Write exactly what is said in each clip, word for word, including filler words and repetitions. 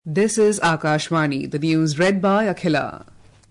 This is Akashvani, the news read by Akhila.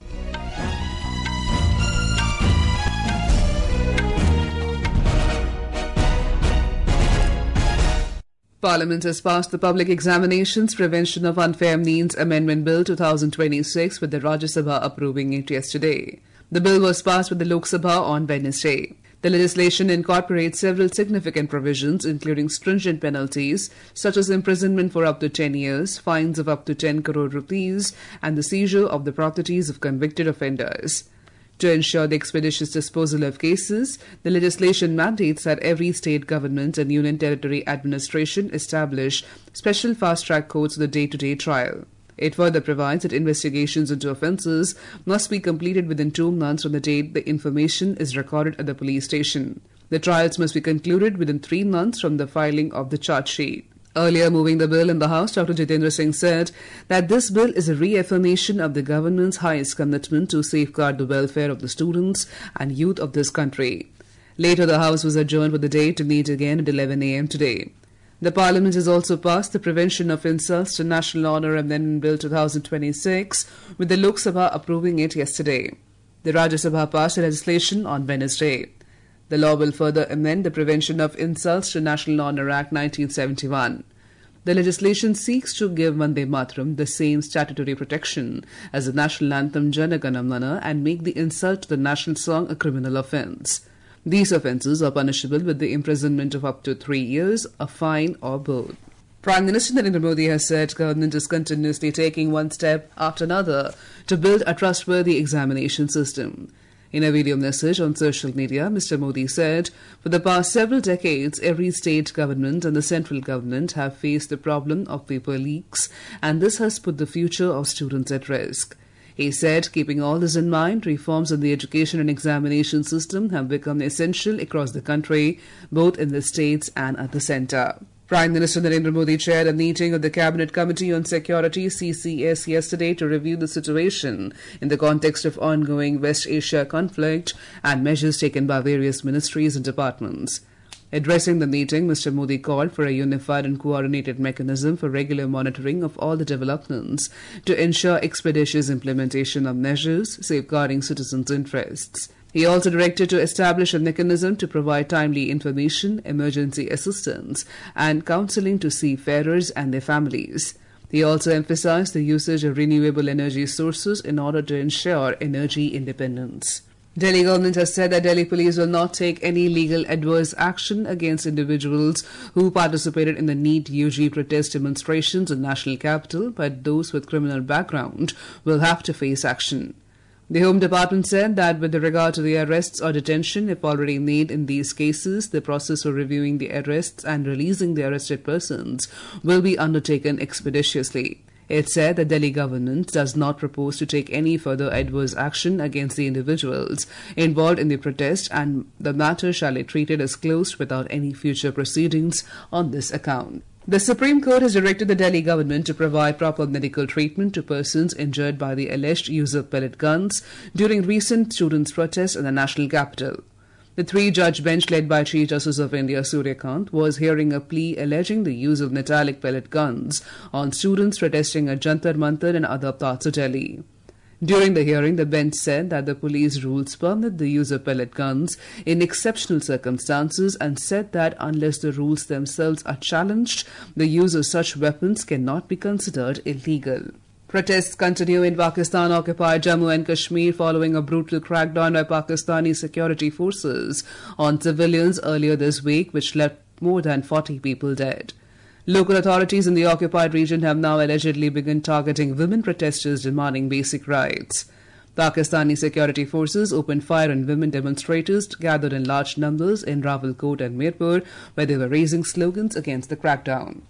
Parliament has passed the Public Examinations Prevention of Unfair Means Amendment Bill twenty twenty-six, with the Rajya Sabha approving it yesterday. The bill was passed with the Lok Sabha on Wednesday. The legislation incorporates several significant provisions, including stringent penalties such as imprisonment for up to ten years, fines of up to ten crore rupees, and the seizure of the properties of convicted offenders. To ensure the expeditious disposal of cases, the legislation mandates that every state government and union territory administration establish special fast-track courts for the day-to-day trial. It further provides that investigations into offences must be completed within two months from the date the information is recorded at the police station. The trials must be concluded within three months from the filing of the charge sheet. Earlier, moving the bill in the House, Doctor Jitendra Singh said that this bill is a reaffirmation of the government's highest commitment to safeguard the welfare of the students and youth of this country. Later, the House was adjourned for the day to meet again at eleven a m today. The Parliament has also passed the Prevention of Insults to National Honour Amendment Bill twenty twenty-six, with the Lok Sabha approving it yesterday. The Rajya Sabha passed the legislation on Wednesday. The law will further amend the Prevention of Insults to National Honour Act nineteen seventy-one. The legislation seeks to give Vande Mataram the same statutory protection as the national anthem Jana Gana Mana and make the insult to the national song a criminal offence. These offences are punishable with the imprisonment of up to three years, a fine or both. Prime Minister Narendra Modi has said government is continuously taking one step after another to build a trustworthy examination system. In a video message on social media, Mister Modi said, for the past several decades, every state government and the central government have faced the problem of paper leaks, and this has put the future of students at risk. He said, keeping all this in mind, reforms in the education and examination system have become essential across the country, both in the states and at the centre. Prime Minister Narendra Modi chaired a meeting of the Cabinet Committee on Security C C S yesterday to review the situation in the context of ongoing West Asia conflict and measures taken by various ministries and departments. Addressing the meeting, Mister Modi called for a unified and coordinated mechanism for regular monitoring of all the developments to ensure expeditious implementation of measures safeguarding citizens' interests. He also directed to establish a mechanism to provide timely information, emergency assistance, and counselling to seafarers and their families. He also emphasized the usage of renewable energy sources in order to ensure energy independence. Delhi government has said that Delhi police will not take any legal adverse action against individuals who participated in the NEET U G protest demonstrations in national capital, but those with criminal background will have to face action. The Home Department said that with regard to the arrests or detention, if already made in these cases, the process for reviewing the arrests and releasing the arrested persons will be undertaken expeditiously. It said the Delhi government does not propose to take any further adverse action against the individuals involved in the protest, and the matter shall be treated as closed without any future proceedings on this account. The Supreme Court has directed the Delhi government to provide proper medical treatment to persons injured by the alleged use of pellet guns during recent students' protests in the national capital. The three-judge bench led by Chief Justice of India Surya Kant was hearing a plea alleging the use of metallic pellet guns on students protesting at Jantar Mantar and other parts of Delhi. During the hearing, the bench said that the police rules permit the use of pellet guns in exceptional circumstances and said that unless the rules themselves are challenged, the use of such weapons cannot be considered illegal. Protests continue in Pakistan-occupied Jammu and Kashmir following a brutal crackdown by Pakistani security forces on civilians earlier this week, which left more than forty people dead. Local authorities in the occupied region have now allegedly begun targeting women protesters demanding basic rights. Pakistani security forces opened fire on women demonstrators gathered in large numbers in Rawalkot and Mirpur, where they were raising slogans against the crackdown.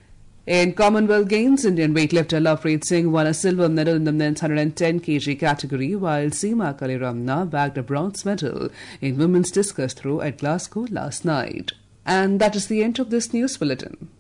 In Commonwealth Games, Indian weightlifter Lovepreet Singh won a silver medal in the men's one hundred ten kilogram category, while Seema Kaliramna bagged a bronze medal in women's discus throw at Glasgow last night. And that is the end of this news bulletin.